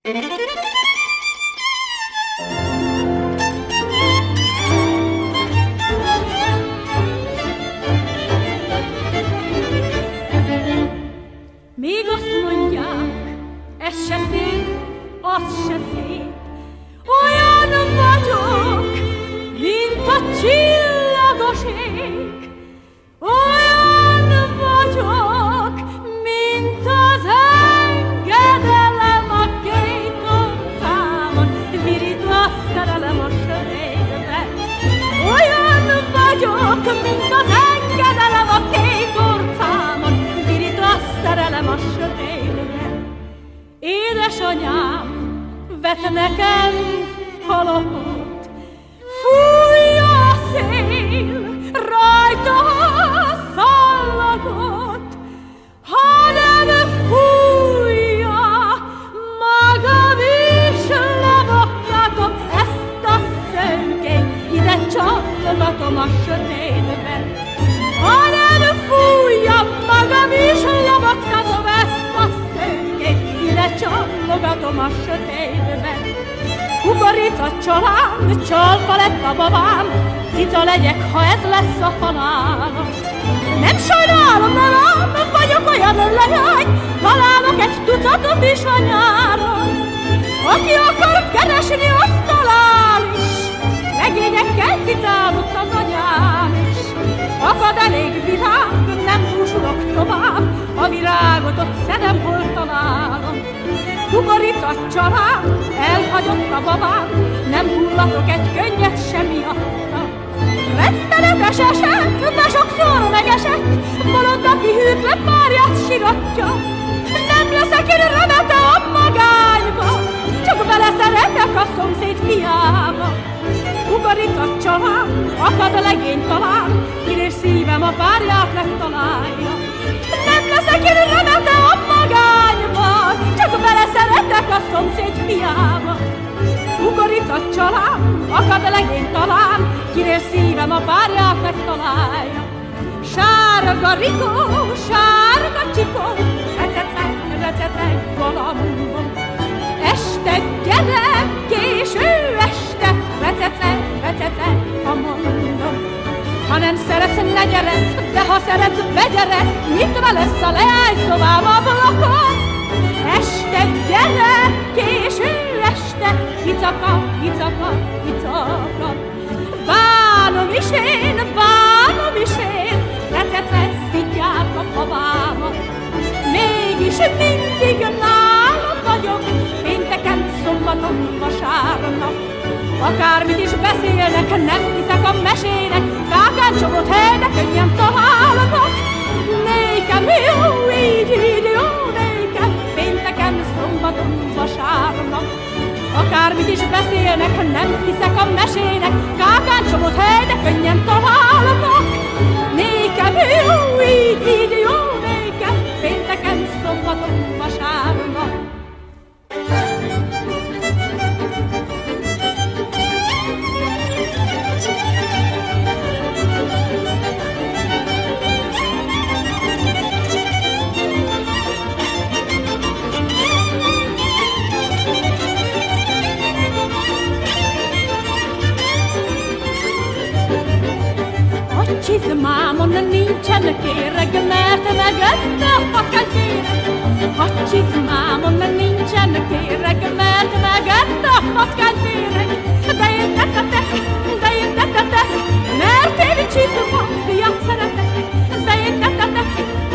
Még azt mondják, ez se szép, az se szép, olyan vagyok, mint a csillagos ég. Olyan vagyok, mint az engedelem a két orcámon, virít a szerelem a sötétben. Olyan vagyok, mint az engedelem a két orcámon, virít a szerelem a sötétben. Édesanyám vet nekem halomot, fújja a szél, rajta szallagot, ha nem fújja, magam is leboktatom ezt a szőkényt, ide csalogatom a sötétben. Ha nem fújja, magam is leboktatom ezt a szőkényt, ide csalogatom a sötétben. Kukorica család, csalfa lett a babám, cica legyek, ha ez lesz a halálom. Nem sajnálom, nem vagyok olyan leány, találok egy tucatot is a nyáron. Aki akar keresni, azt talál is, legényekkel cicázott az anyám is. Akad elég virág, nem búsulok tovább, a virágot ott szedem, hol találom. Kukorica család, elhagyott a babám, nem hullatok egy könnyet sem miatta. Rettenetes eset, de sokszor megesett, bolond, aki hűtlen párját siratja. Nem leszek én remete a magányba, csak beleszeretek a szomszéd fiába. Kukorica család, akad a legény talán, kinél szívem a párját megtalálja. Nem leszek én remete a magányba, csak beleszeretek a szomszéd fiába. Kukorica család, akad a legény talán, kinél szívem a párját megtalálja. Sárga rikó, sárga csikó, receceg galambom. Este gyere, késő este, receceg, ha mondom. Ha nem szeretsz, ne gyere, de ha szeretsz, begyere, nyitva lesz a leányszobám ablakon. Este gyere, késő este, icaka, bánom is én, receceg szidják a babámat. Mégis mindig nálam vagyok, pénteken, szombaton, vasárnap. Akármit is beszélnek, nem hiszek a mesének, kákáncsogott hely, de könnyen találnak. Nékem jó, így jó, nékem, pénteken, szombaton, vasárnap. Akármit is beszélnek, nem hiszek a mesének, kákáncsogott hely, de könnyen találnak. Nékem jó, így jó, nékem, pénteken, szombaton, vasárnap. Csizmámon nincsen kéreg, mert megette a patkányféreg. A csizmámon nincsen kéreg, mert megette a patkányféreg. De én tetetek, mert én csizmafiat szeretek. De én tetetek,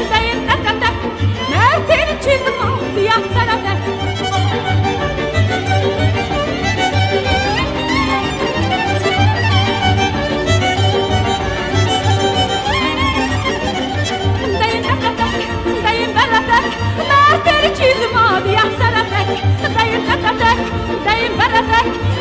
mert én csizmafiat szeretek. Mert én csizmadiát szeretek, de én tetetek, de én veretek,